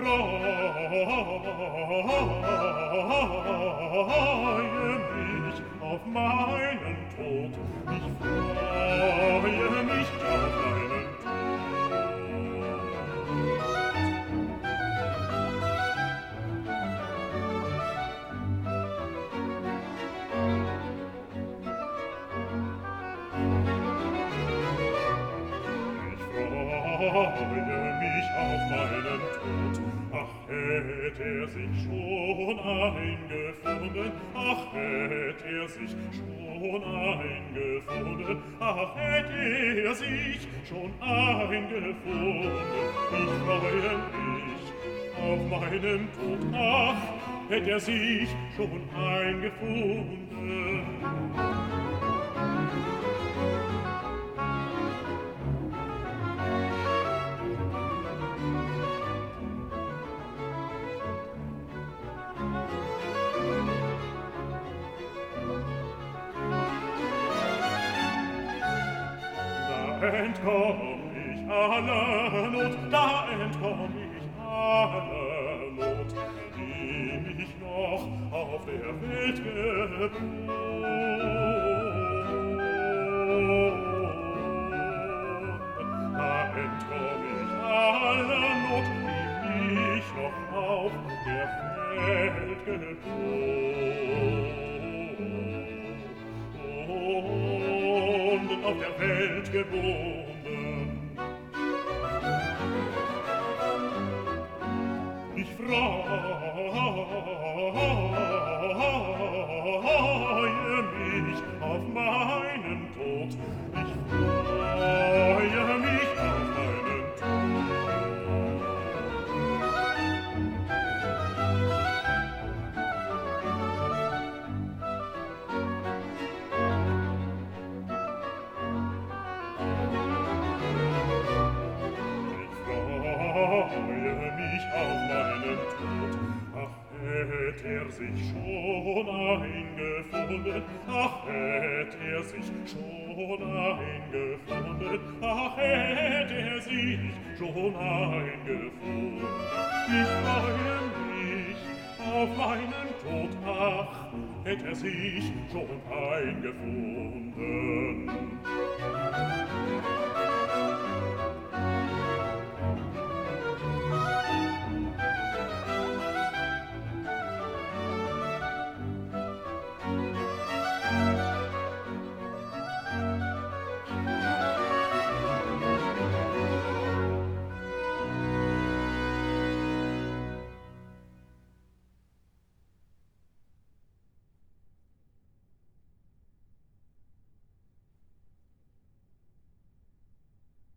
freue mich auf meinen Tod. Ich freue mich auf meinen freue mich auf meinen Tod. Ach, hätt er sich schon eingefunden, ach, hätt er sich schon eingefunden, ach, hätt er sich schon eingefunden. Ich freue mich auf meinen Tod, ach, hätt er sich schon eingefunden. Entkomm ich aller Not, da entkomm ich aller Not, die mich noch auf der Welt geboren. Da entkomm ich aller Not, die mich noch auf der Welt geboren. Auf der Welt gebunden. Ich freue mich auf meinen Tod. Ich freue mich auf meinen hätt er sich schon eingefunden, ach, hätt er sich schon eingefunden, ach, hätt er sich schon eingefunden. Ich freue mich auf meinen Tod, ach, hätt er sich schon eingefunden.